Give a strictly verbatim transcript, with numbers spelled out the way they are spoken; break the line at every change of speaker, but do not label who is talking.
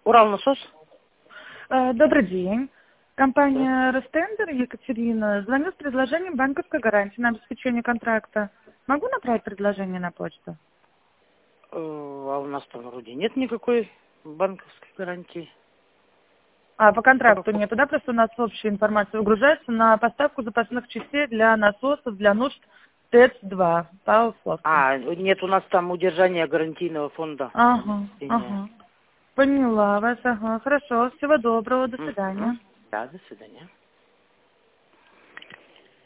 Уралнасос.
Э, Добрый день. Компания Ростендер, Екатерина. Звоню с предложением банковской гарантии на обеспечение контракта. Могу направить предложение на почту?
Э, А у нас там вроде нет никакой банковской гарантии.
А, по контракту нету, да? Просто у нас общая информация выгружается на поставку запасных частей для насосов, для нужд ТЭЦ-два. Павловск.
А, нет, у нас там удержание гарантийного фонда.
Ага,
Обеспечения.
ага. Поняла вас, ага. Хорошо, всего доброго, до
Мгм.
свидания.
Да, до свидания.